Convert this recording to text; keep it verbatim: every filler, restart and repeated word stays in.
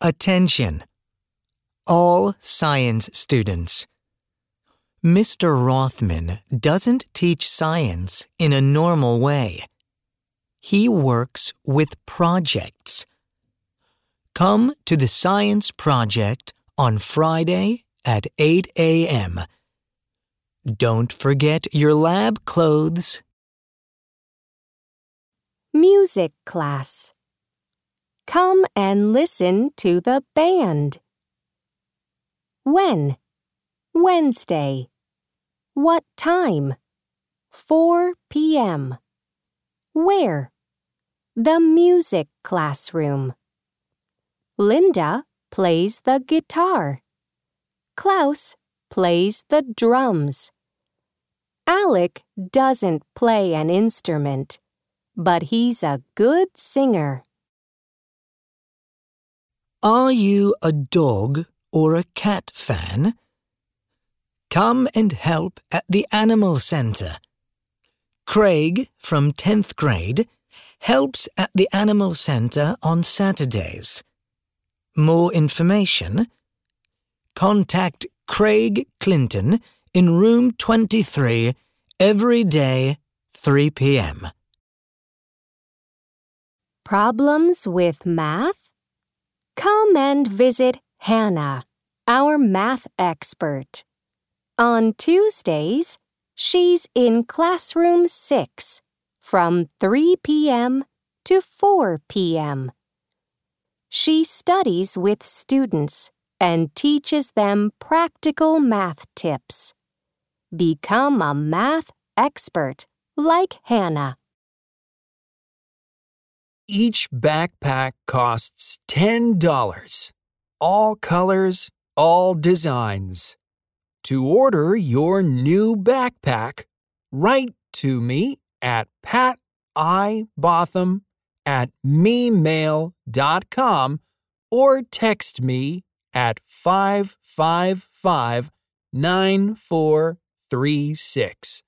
Attention! All science students. Mister Rothman doesn't teach science in a normal way. He works with projects. Come to the science project on Friday at eight a.m. Don't forget your lab clothes. Music class. Come and listen to the band. When? Wednesday. What time? four p.m. Where? The music classroom. Linda plays the guitar. Klaus plays the drums. Alec doesn't play an instrument, but he's a good singer. Are you a dog or a cat fan? Come and help at the Animal Center. Craig, from tenth grade, helps at the Animal Center on Saturdays. More information? Contact Craig Clinton in room twenty-three every day, three p.m. Problems with math? Come and visit Hannah, our math expert. On Tuesdays, she's in classroom six from three p.m. to four p.m. She studies with students and teaches them practical math tips. Become a math expert like Hannah. Each backpack costs ten dollars. All colors, all designs. To order your new backpack, write to me at patibotham at memail dot com or text me at five five five, nine four three six.